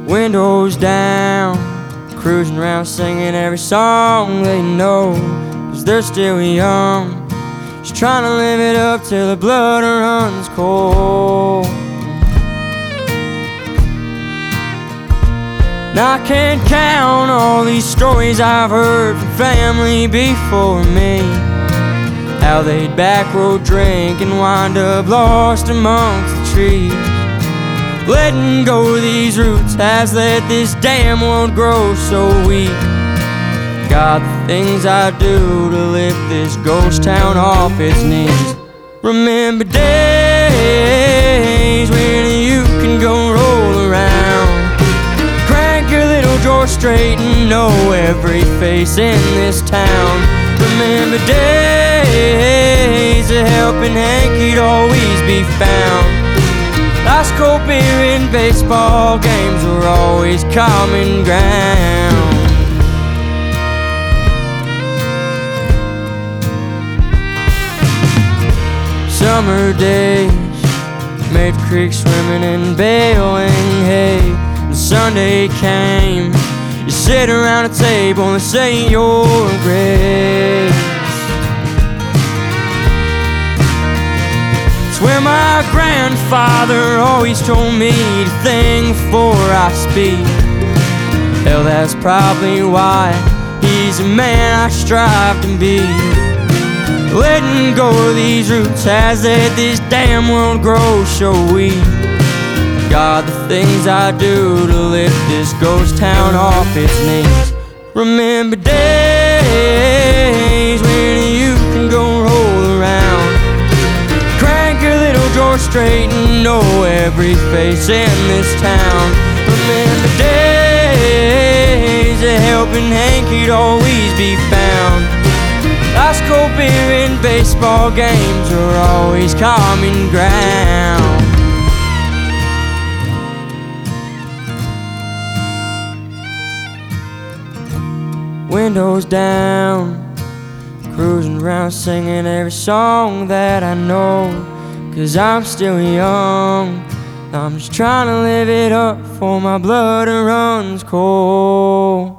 Windows down, cruising around singing every song they know, 'cause they're still young, just trying to live it up till the blood runs cold. Now I can't count all these stories I've heard from family before me, how they'd back road drink and wind up lost amongst the trees. Letting go of these roots has let this damn world grow so weak. God, the things I do to lift this ghost town off its knees. Remember days when you can go roll around, crank your little drawer straight and know every face in this town. Remember days a helping hand could always be found. Ice cold beer and baseball games were always common ground. Summer days made creek swimming and baling hay. And Sunday came, you sit around a table and say your grace. It's where my grandfather always told me to think before I speak. Hell, that's probably why he's a man I strive to be. Letting go of these roots has let this damn world grow so weak. God, the things I do to lift this ghost town off its knees. Remember days when you can go roll around, crank your little drawer straight and know every face in this town. Remember days a helping hand could always be found. Ice cold beer and baseball games are always common ground. Windows down, cruising around singing every song that I know, 'cause I'm still young, I'm just trying to live it up before my blood runs cold.